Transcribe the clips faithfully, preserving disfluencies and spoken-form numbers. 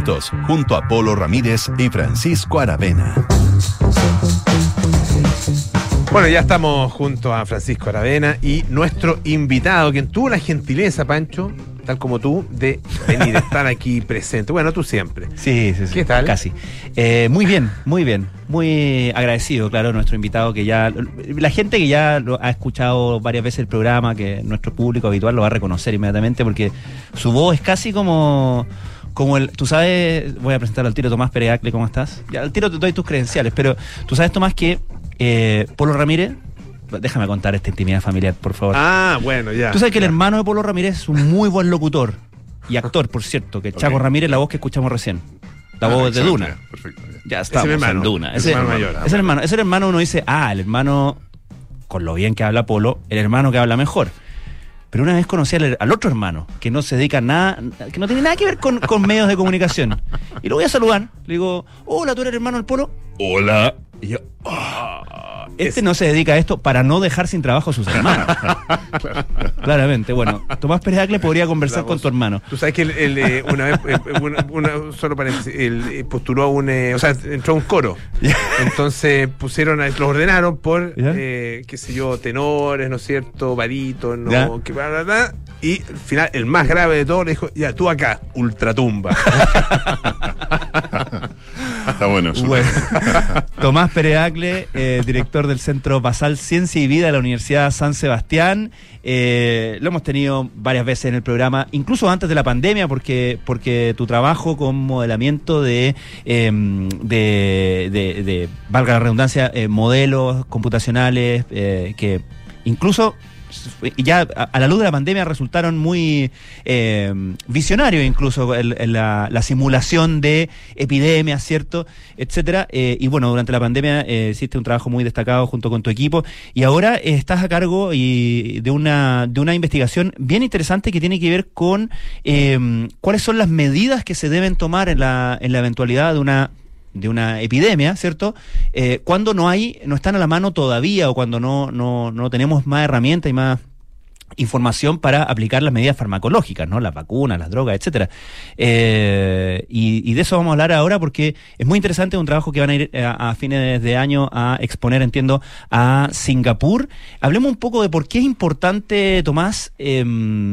expertos, junto a Polo Ramírez y Francisco Aravena. Bueno, ya estamos junto a Francisco Aravena y nuestro invitado, quien tuvo la gentileza, Pancho, tal como tú, de venir, estar aquí presente. Bueno, tú siempre. Sí, sí, sí. ¿Qué tal? Casi. Eh, muy bien, muy bien. Muy agradecido, claro, a nuestro invitado, que ya, la gente que ya lo ha escuchado varias veces el programa, que nuestro público habitual lo va a reconocer inmediatamente, porque su voz es casi como... Como el, tú sabes, voy a presentar al tiro Tomás Pereacle, ¿cómo estás? Ya, al tiro te doy tus credenciales, pero tú sabes, Tomás, que eh, Polo Ramírez, déjame contar esta intimidad familiar, por favor. Ah, bueno, ya. Tú sabes que ya. el hermano de Polo Ramírez es un muy buen locutor y actor, por cierto, que okay. Chaco Ramírez, la voz que escuchamos recién. La ah, voz de Duna. Ya, perfecto. Ya, ya estamos ese en Duna. Ese, ese hermano mayor. Ese hermano, ese hermano uno dice, ah, el hermano, con lo bien que habla Polo, el hermano que habla mejor. Pero una vez conocí al, al otro hermano, que no se dedica a nada, que no tiene nada que ver con, con medios de comunicación. Y lo voy a saludar. Le digo, hola, ¿tú eres hermano del Polo? Hola. Y yo, oh, este es... no se dedica a esto para no dejar sin trabajo a sus hermanos. Claro. Claramente. Bueno, Tomás Pereacle podría conversar con tu hermano. Tú sabes que él, él eh, una vez, eh, una, una, solo paréntesis, él eh, postuló a un, eh, o sea, entró a un coro. Entonces pusieron, a, los ordenaron por, eh, qué sé yo, tenores, ¿no es cierto? Barítono, que bla, bla, bla. Y al final, el más grave de todo, le dijo, ya, tú acá, ultratumba. Está bueno eso. Bueno. Tomás Pereacle, eh, director del Centro Basal Ciencia y Vida de la Universidad San Sebastián. Eh, lo hemos tenido varias veces en el programa, incluso antes de la pandemia, porque, porque tu trabajo con modelamiento de, eh, de, de, de, valga la redundancia, eh, modelos computacionales, eh, que incluso... ya a la luz de la pandemia resultaron muy eh, visionarios, incluso el, el, la, la simulación de epidemias, ¿cierto? Etcétera. Eh, y bueno, durante la pandemia eh, hiciste un trabajo muy destacado junto con tu equipo y ahora eh, estás a cargo y de una de una investigación bien interesante que tiene que ver con eh, cuáles son las medidas que se deben tomar en la, en la eventualidad de una de una epidemia, ¿cierto? Eh, cuando no hay, no están a la mano todavía o cuando no, no, no tenemos más herramientas y más información para aplicar las medidas farmacológicas, ¿no? Las vacunas, las drogas, etcétera. Eh, y, y de eso vamos a hablar ahora porque es muy interesante, un trabajo que van a ir a, a fines de año a exponer, entiendo, a Singapur. Hablemos un poco de por qué es importante, Tomás, eh,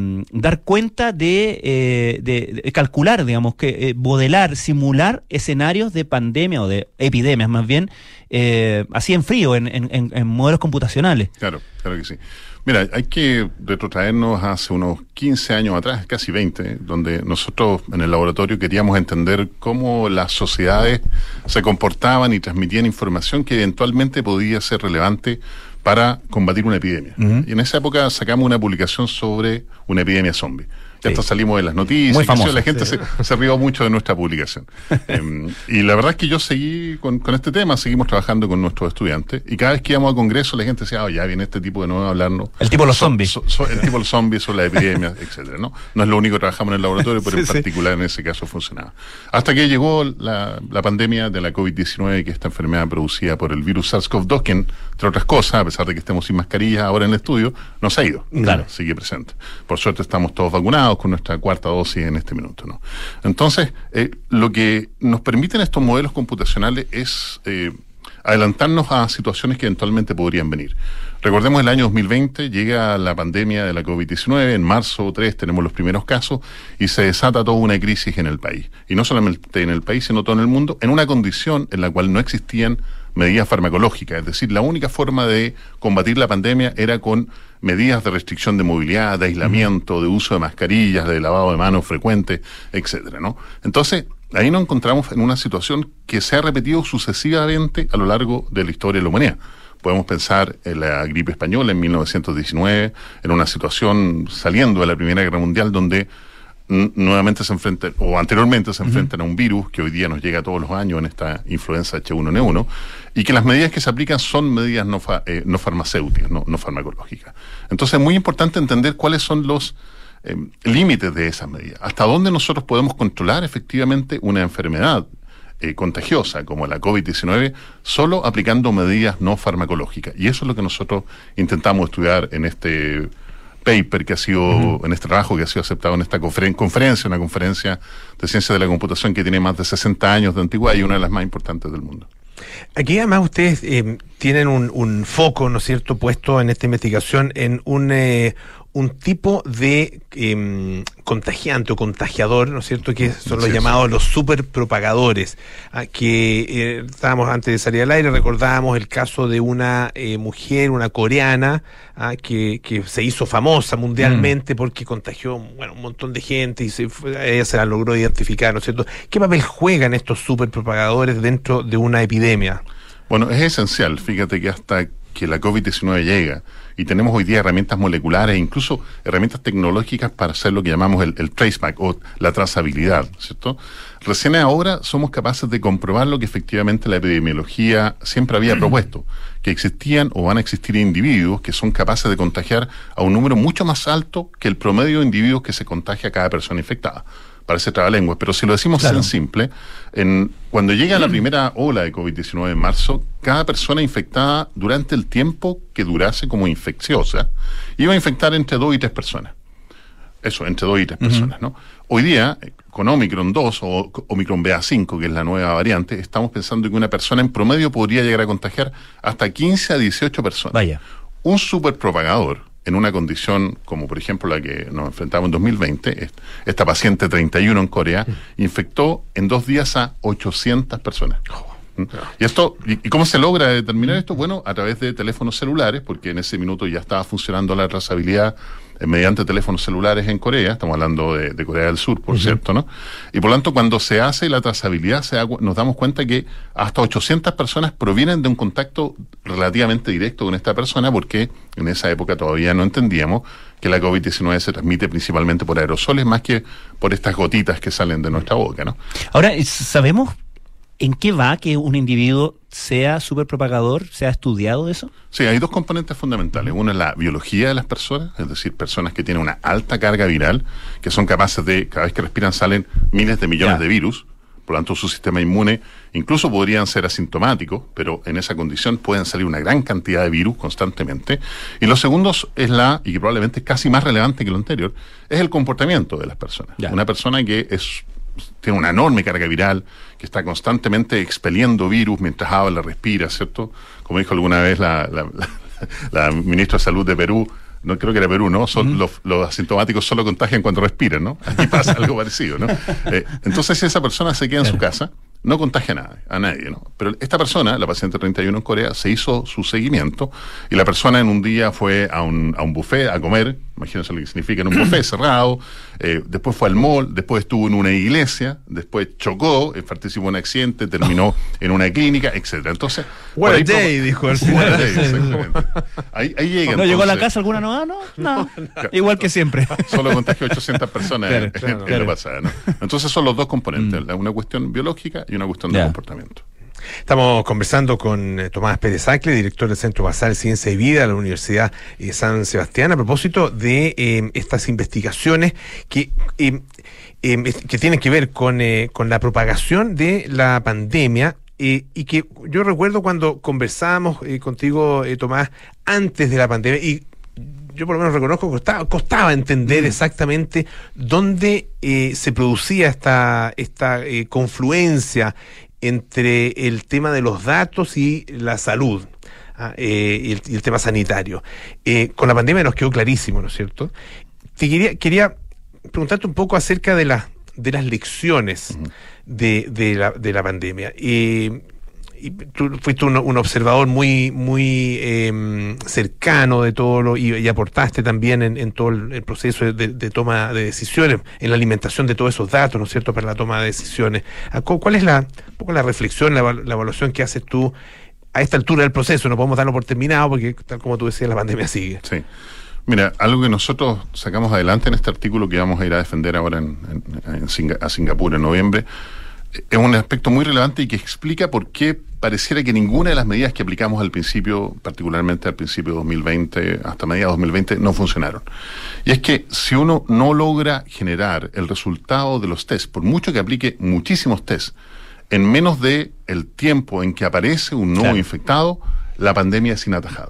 dar cuenta de, eh, de, de calcular, digamos, que eh, modelar, simular escenarios de pandemia o de epidemias más bien, eh, así en frío, en, en, en modelos computacionales. Claro, claro que sí. Mira, hay que retrotraernos hace unos quince años atrás, casi veinte, donde nosotros en el laboratorio queríamos entender cómo las sociedades se comportaban y transmitían información que eventualmente podía ser relevante para combatir una epidemia. Uh-huh. Y en esa época sacamos una publicación sobre una epidemia zombie. Ya sí. Hasta salimos de las noticias. Muy famoso, la gente sí. se, se rió mucho de nuestra publicación. eh, y la verdad es que yo seguí con, con este tema, seguimos trabajando con nuestros estudiantes, y cada vez que íbamos a congresos la gente decía, oh, ya viene este tipo de nuevo a hablarnos. El tipo de los so, zombies. So, so, el tipo de los zombies, sobre las epidemias, etcétera, ¿no? No es lo único que trabajamos en el laboratorio, pero sí, en particular sí. En ese caso funcionaba. Hasta que llegó la, la pandemia de la COVID diecinueve, que es esta enfermedad producida por el virus SARS-CoV dos, que entre otras cosas, a pesar de que estemos sin mascarilla ahora en el estudio, no se ha ido. Claro. Sigue presente. Por suerte estamos todos vacunados con nuestra cuarta dosis en este minuto, ¿no? Entonces, eh, lo que nos permiten estos modelos computacionales es eh, adelantarnos a situaciones que eventualmente podrían venir. Recordemos el año dos mil veinte, llega la pandemia de la COVID diecinueve, en marzo tres tenemos los primeros casos y se desata toda una crisis en el país. Y no solamente en el país, sino todo en el mundo, en una condición en la cual no existían medidas farmacológicas, es decir, la única forma de combatir la pandemia era con medidas de restricción de movilidad, de aislamiento, de uso de mascarillas, de lavado de manos frecuente, etcétera, ¿no? Entonces, ahí nos encontramos en una situación que se ha repetido sucesivamente a lo largo de la historia de la humanidad. Podemos pensar en la gripe española en mil novecientos diecinueve, en una situación saliendo de la Primera Guerra Mundial donde nuevamente se enfrentan, o anteriormente se enfrentan uh-huh. a un virus que hoy día nos llega todos los años en esta influenza H uno N uno, y que las medidas que se aplican son medidas no, fa, eh, no farmacéuticas, no, no farmacológicas. Entonces es muy importante entender cuáles son los eh, límites de esas medidas, hasta dónde nosotros podemos controlar efectivamente una enfermedad eh, contagiosa como la COVID diecinueve solo aplicando medidas no farmacológicas. Y eso es lo que nosotros intentamos estudiar en este paper que ha sido, uh-huh. en este trabajo que ha sido aceptado en esta conferen- conferencia, una conferencia de ciencia de la computación que tiene más de sesenta años de antigüedad y una de las más importantes del mundo. Aquí además ustedes eh, tienen un, un foco, ¿no es cierto?, puesto en esta investigación en un, eh, un tipo de eh, contagiante o contagiador, ¿no es cierto?, que son los sí, llamados sí. los superpropagadores, ah, que eh, estábamos antes de salir al aire, recordábamos el caso de una eh, mujer, una coreana, ah, que, que se hizo famosa mundialmente mm. porque contagió, bueno, un montón de gente y se fue, ella se la logró identificar, ¿no es cierto? ¿Qué papel juegan estos superpropagadores dentro de una epidemia? Bueno, es esencial, fíjate que hasta que la COVID diecinueve llega y tenemos hoy día herramientas moleculares e incluso herramientas tecnológicas para hacer lo que llamamos el, el traceback o la trazabilidad, ¿cierto? Recién ahora somos capaces de comprobar lo que efectivamente la epidemiología siempre había propuesto, que existían o van a existir individuos que son capaces de contagiar a un número mucho más alto que el promedio de individuos que se contagia a cada persona infectada. Parece trabalenguas, pero si lo decimos claro. en simple, en, cuando llega la primera ola de COVID diecinueve en marzo, cada persona infectada durante el tiempo que durase como infecciosa, iba a infectar entre dos y tres personas. Eso, entre dos y tres uh-huh. personas, ¿no? Hoy día, con Omicron dos o Omicron B A cinco, que es la nueva variante, estamos pensando que una persona en promedio podría llegar a contagiar hasta quince a dieciocho personas. Vaya. Un superpropagador en una condición como por ejemplo la que nos enfrentamos en dos mil veinte, esta paciente treinta y uno en Corea, infectó en dos días a ochocientas personas. ¿Mm? Y esto, y, ¿y cómo se logra determinar esto? Bueno, a través de teléfonos celulares, porque en ese minuto ya estaba funcionando la trazabilidad eh, mediante teléfonos celulares en Corea, estamos hablando de, de Corea del Sur, por uh-huh. cierto, ¿no? Y por lo tanto, cuando se hace la trazabilidad, se da, nos damos cuenta que hasta ochocientas personas provienen de un contacto relativamente directo con esta persona, porque en esa época todavía no entendíamos que la COVID diecinueve se transmite principalmente por aerosoles más que por estas gotitas que salen de nuestra boca, ¿no? Ahora, ¿sabemos en qué va que un individuo sea superpropagador? ¿Se ha estudiado eso? Sí, hay dos componentes fundamentales. Uno es la biología de las personas, es decir, personas que tienen una alta carga viral, que son capaces de, cada vez que respiran salen miles de millones ya. de virus, por lo tanto su sistema inmune incluso podrían ser asintomáticos, pero en esa condición pueden salir una gran cantidad de virus constantemente. Y lo segundo es la, y que probablemente es casi más relevante que lo anterior, es el comportamiento de las personas. Ya. Una persona que es tiene una enorme carga viral, que está constantemente expeliendo virus mientras habla, respira, ¿cierto? Como dijo alguna vez la, la, la, la ministra de Salud de Perú, no creo que era Perú, ¿no? Son, uh-huh. los, los asintomáticos solo contagian cuando respiran, ¿no? Aquí pasa algo parecido, ¿no? Eh, entonces, si esa persona se queda en su casa, no contagia a nadie, a nadie, ¿no? Pero esta persona, la paciente treinta y uno en Corea, se hizo su seguimiento y la persona en un día fue a un, a un buffet a comer, imagínense lo que significa en un buffet cerrado, eh, después fue al mall, después estuvo en una iglesia, después chocó, eh, participó en un accidente, terminó en una clínica, etcétera. Entonces, what a day, dijo al final. Day, exactamente. Ahí, ahí llega. ¿No entonces, llegó a la casa alguna nueva? No, no, no. Igual que siempre. Solo contagió ochocientas personas claro, en, claro, en, claro. en la pasada, ¿no? Entonces son los dos componentes, mm. una cuestión biológica y una cuestión yeah. de comportamiento. Estamos conversando con eh, Tomás Pérez Acle, director del Centro Basal Ciencia y Vida de la Universidad eh, San Sebastián, a propósito de eh, estas investigaciones que eh, eh, que tienen que ver con, eh, con la propagación de la pandemia. Eh, y que yo recuerdo cuando conversábamos eh, contigo, eh, Tomás, antes de la pandemia, y yo por lo menos reconozco que costaba, costaba entender mm. exactamente dónde eh, se producía esta, esta eh, confluencia entre el tema de los datos y la salud, ¿ah? eh, y, el, y el tema sanitario. Eh, con la pandemia nos quedó clarísimo, ¿no es cierto? Te quería, quería preguntarte un poco acerca de, la, de las lecciones uh-huh. de, de, la, de la pandemia. Eh, y tú fuiste un, un observador muy muy eh, cercano de todo lo, y, y aportaste también en, en todo el, el proceso de, de toma de decisiones, en la alimentación de todos esos datos, ¿no es cierto?, para la toma de decisiones. ¿Cuál es la, un poco la reflexión, la, la evaluación que haces tú a esta altura del proceso? No podemos darlo por terminado porque, tal como tú decías, la pandemia sigue. Sí. Mira, algo que nosotros sacamos adelante en este artículo que vamos a ir a defender ahora en, en, en Singa, a Singapur en noviembre, es un aspecto muy relevante y que explica por qué pareciera que ninguna de las medidas que aplicamos al principio, particularmente al principio de dos mil veinte, hasta mediados de dos mil veinte, no funcionaron. Y es que si uno no logra generar el resultado de los test, por mucho que aplique muchísimos test, en menos de el tiempo en que aparece un nuevo claro. infectado, la pandemia es inatajable.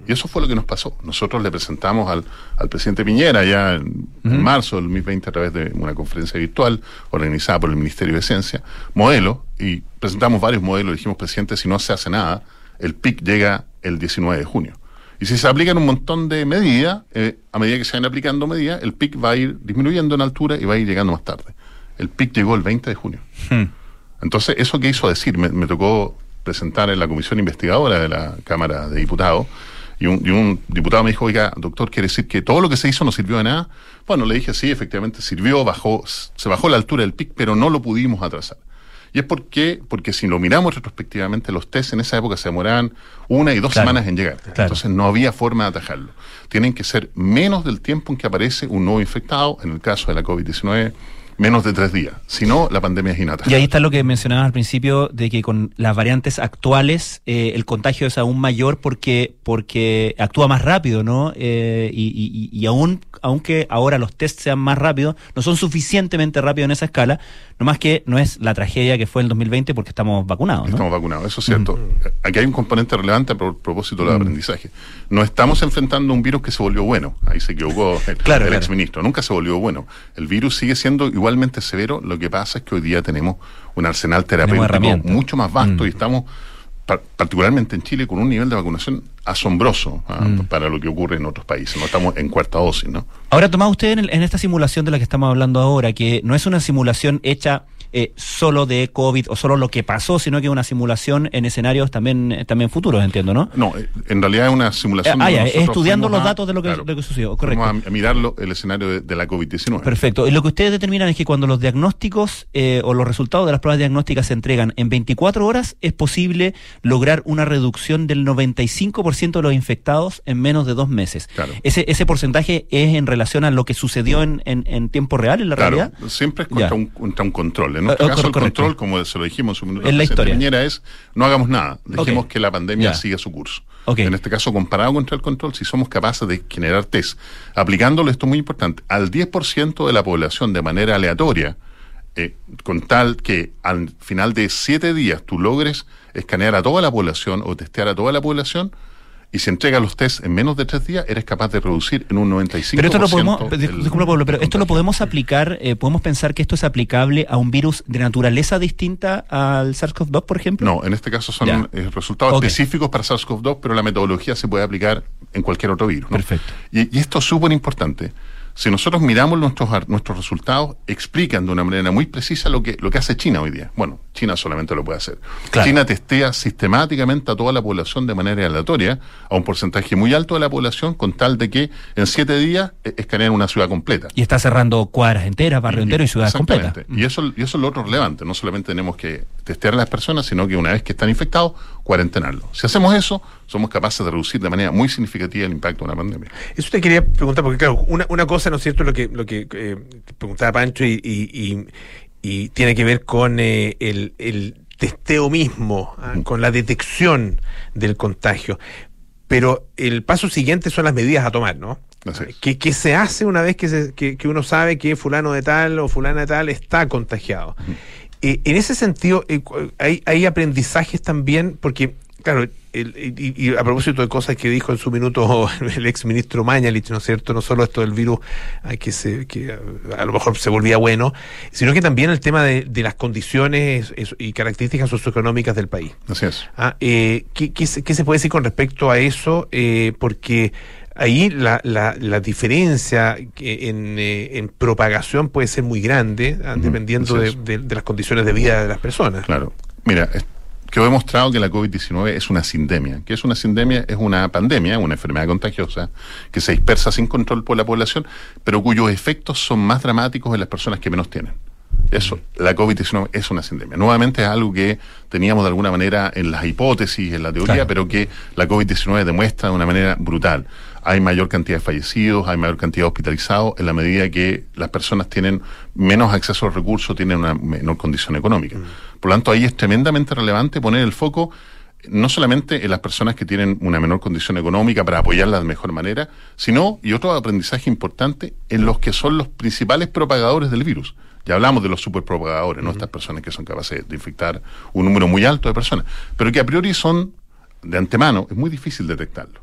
Y eso fue lo que nos pasó. Nosotros le presentamos al, al presidente Piñera ya en, uh-huh. en marzo del dos mil veinte a través de una conferencia virtual organizada por el Ministerio de Ciencia, modelos, y presentamos varios modelos. Dijimos, presidente, si no se hace nada, el pic llega el diecinueve de junio. Y si se aplican un montón de medidas, eh, a medida que se van aplicando medidas, el pic va a ir disminuyendo en altura y va a ir llegando más tarde. El pic llegó el veinte de junio. Hmm. Entonces, eso que hizo decir, me, me tocó presentar en la comisión investigadora de la Cámara de Diputados, y un, y un diputado me dijo, oiga, doctor, ¿quiere decir que todo lo que se hizo no sirvió de nada? Bueno, le dije, sí, efectivamente sirvió, bajó, se bajó la altura del pic, pero no lo pudimos atrasar. Y es porque, porque si lo miramos retrospectivamente, los test en esa época se demoraban una y dos claro, semanas en llegar. Claro. Entonces no había forma de atajarlo. Tienen que ser menos del tiempo en que aparece un nuevo infectado, en el caso de la COVID diecinueve, menos de tres días. Si no, la pandemia es inatajable. Y ahí está lo que mencionabas al principio, de que con las variantes actuales eh, el contagio es aún mayor porque porque actúa más rápido, ¿no? Eh, y, y, y aún, aunque ahora los test sean más rápidos, no son suficientemente rápidos en esa escala, nomás que no es la tragedia que fue el dos mil veinte porque estamos vacunados, ¿no? Estamos vacunados, eso es cierto. Mm. Aquí hay un componente relevante a propósito del mm. aprendizaje. No estamos enfrentando un virus que se volvió bueno. Ahí se equivocó el, claro, el claro. exministro. Nunca se volvió bueno. El virus sigue siendo igual igualmente severo. Lo que pasa es que hoy día tenemos un arsenal terapéutico mucho más vasto mm. y estamos, pa- particularmente en Chile, con un nivel de vacunación asombroso ¿ah? mm. para lo que ocurre en otros países. No estamos en cuarta dosis, ¿no? Ahora, Tomás, usted en, el, en esta simulación de la que estamos hablando ahora, que no es una simulación hecha eh, solo de COVID o solo lo que pasó, sino que es una simulación en escenarios también también futuros, entiendo, ¿no? No, en realidad es una simulación... Eh, ah, ya, estudiando los a, datos de lo que, claro, lo que sucedió, correcto. Vamos a mirarlo, el escenario de, de la COVID diecinueve. Perfecto. Y lo que ustedes determinan es que cuando los diagnósticos eh, o los resultados de las pruebas diagnósticas se entregan en veinticuatro horas, es posible lograr una reducción del noventa y cinco por ciento de los infectados en menos de dos meses. Claro. Ese ese porcentaje es en relación a lo que sucedió en, en, en tiempo real, en la claro, realidad. Siempre es contra un, contra un control. En nuestro uh, caso, correcto. El control, como se lo dijimos en su minuto, en la historia Piñera, es no hagamos nada, dejemos okay. que la pandemia ya. siga su curso. Okay. En este caso, comparado contra el control, si somos capaces de generar test, aplicándolo, esto es muy importante, al diez por ciento de la población de manera aleatoria, eh, con tal que al final de siete días tú logres escanear a toda la población o testear a toda la población, y si entregas los test en menos de tres días, eres capaz de reducir en un noventa y cinco por ciento. Pero esto lo podemos, el, disculpa, Pablo, pero esto lo podemos aplicar, eh, podemos pensar que esto es aplicable a un virus de naturaleza distinta al SARS-CoV dos, por ejemplo. No, en este caso son eh, resultados okay. específicos para SARS-CoV dos, pero la metodología se puede aplicar en cualquier otro virus, ¿no? Perfecto. Y, y esto es súper importante. Si nosotros miramos nuestros nuestros resultados, explican de una manera muy precisa lo que lo que hace China hoy día. Bueno, China solamente lo puede hacer. Claro. China testea sistemáticamente a toda la población de manera aleatoria, a un porcentaje muy alto de la población, con tal de que en siete días eh, escanean una ciudad completa. Y está cerrando cuadras enteras, barrio entero y ciudades completas. Y eso, y eso es lo otro relevante. No solamente tenemos que testear a las personas, sino que una vez que están infectados, cuarentenarlos. Si hacemos eso, somos capaces de reducir de manera muy significativa el impacto de una pandemia. Eso te quería preguntar, porque claro, una, una cosa, ¿no es cierto?, lo que lo que eh, preguntaba Pancho y, y, y, y tiene que ver con eh, el, el testeo mismo, ¿ah? uh-huh. con la detección del contagio. Pero el paso siguiente son las medidas a tomar, ¿no? ¿Qué, qué se hace una vez que, se, que, que uno sabe que fulano de tal o fulana de tal está contagiado? Uh-huh. Eh, en ese sentido, eh, hay, hay aprendizajes también, porque, claro, el, y, y a propósito de cosas que dijo en su minuto el exministro Mañalich, ¿no es cierto? No solo esto del virus, que, se, que a lo mejor se volvía bueno, sino que también el tema de, de las condiciones y características socioeconómicas del país. Así es. Ah, eh, ¿qué, qué, ¿Qué se puede decir con respecto a eso? Eh, porque ahí la, la, la diferencia en, eh, en propagación puede ser muy grande, ¿ah? uh-huh. dependiendo de, de, de las condiciones de vida de las personas. Claro. Mira, es, quedó demostrado que la COVID diecinueve es una sindemia. ¿Qué es una sindemia? Es una pandemia, una enfermedad contagiosa que se dispersa sin control por la población, pero cuyos efectos son más dramáticos en las personas que menos tienen. Eso, la COVID diecinueve es una sindemia. Nuevamente es algo que teníamos de alguna manera en las hipótesis, en la teoría, claro. pero que la COVID diecinueve demuestra de una manera brutal. Hay mayor cantidad de fallecidos, hay mayor cantidad de hospitalizados, en la medida que las personas tienen menos acceso a los recursos, tienen una menor condición económica. Mm. Por lo tanto, ahí es tremendamente relevante poner el foco no solamente en las personas que tienen una menor condición económica para apoyarlas de mejor manera, sino, y otro aprendizaje importante, en los que son los principales propagadores del virus. Ya hablamos de los superpropagadores, ¿no? Uh-huh. Estas personas que son capaces de infectar un número muy alto de personas, pero que a priori son, de antemano, es muy difícil detectarlo.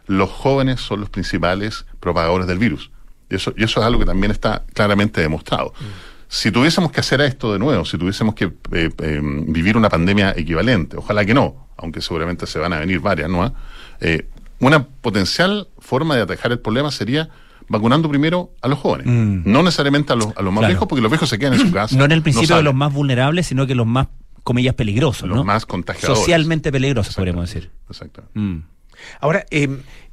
los jóvenes son los principales propagadores del virus. Y eso, y eso es algo que también está claramente demostrado. Mm. Si tuviésemos que hacer esto de nuevo, si tuviésemos que eh, eh, vivir una pandemia equivalente, ojalá que no, aunque seguramente se van a venir varias, ¿no? Eh, una potencial forma de atajar el problema sería vacunando primero a los jóvenes, mm. no necesariamente a los, a los más claro. viejos, porque los viejos se quedan en su casa. No en el principio no de los más vulnerables, sino que los más, comillas, peligrosos, los ¿no? más contagiadores. Socialmente peligrosos, podríamos decir. Exacto. Mm. Ahora, eh,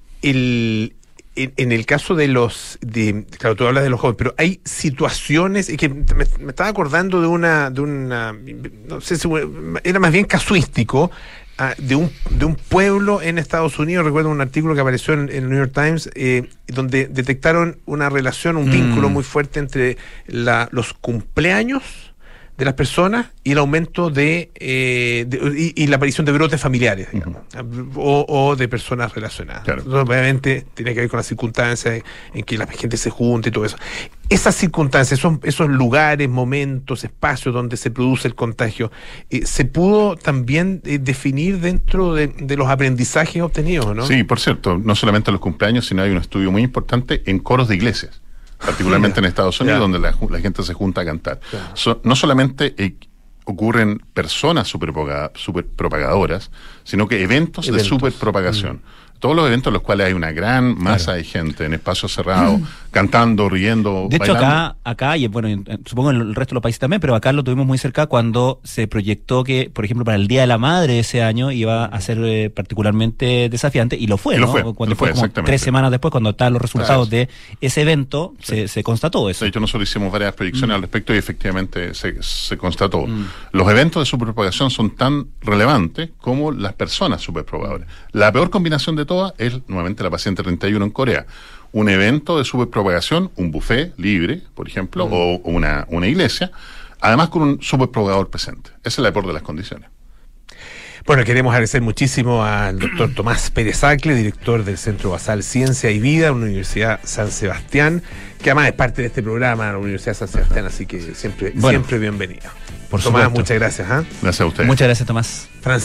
el... En, en el caso de los, de, claro, tú hablas de los jóvenes, pero hay situaciones, y que me, me estaba acordando de una, de una, no sé si era más bien casuístico, uh, de un de un pueblo en Estados Unidos. Recuerdo un artículo que apareció en, en el New York Times, eh, donde detectaron una relación, un mm. vínculo muy fuerte entre la, los cumpleaños de las personas y el aumento de, eh, de y, y la aparición de brotes familiares, digamos, uh-huh. o, o de personas relacionadas. Claro. Entonces, obviamente tiene que ver con las circunstancias en que la gente se junta y todo eso. Esas circunstancias, esos, esos lugares, momentos, espacios donde se produce el contagio, eh, ¿se pudo también eh, definir dentro de, de los aprendizajes obtenidos, no? Sí, por cierto, no solamente los cumpleaños, sino hay un estudio muy importante en coros de iglesias, particularmente en Estados Unidos, yeah. donde la, la gente se junta a cantar. Yeah. So, no solamente eh, ocurren personas superpropaga, superpropagadoras, sino que eventos, eventos. de superpropagación. Mm. Todos los eventos en los cuales hay una gran masa claro. de gente en espacios cerrados, mm. cantando, riendo, de hecho, bailando. acá, acá y bueno, en, supongo en el resto de los países también, pero acá lo tuvimos muy cerca cuando se proyectó que, por ejemplo, para el Día de la Madre ese año iba a ser eh, particularmente desafiante, y lo fue, y lo ¿no? Fue, cuando lo fue, fue como tres semanas después, cuando estaban los resultados claro. de ese evento, sí. se, se constató eso. De hecho, nosotros hicimos varias proyecciones mm. al respecto y efectivamente se, se constató. Mm. Los eventos de superpropagación son tan relevantes como las personas superpropagadoras. La peor combinación de todas es, nuevamente, la paciente treinta y uno en Corea. Un evento de superpropagación, un buffet libre, por ejemplo, mm. o una, una iglesia, además con un superpropagador presente. Esa es la peor de las condiciones. Bueno, queremos agradecer muchísimo al doctor Tomás Pérez Acle, director del Centro Basal Ciencia y Vida de la Universidad San Sebastián, que además es parte de este programa de la Universidad San Sebastián, así que siempre, bueno, siempre bienvenido. Por Tomás, supuesto. muchas gracias. ¿eh? Gracias a ustedes. Muchas gracias, Tomás. Francisco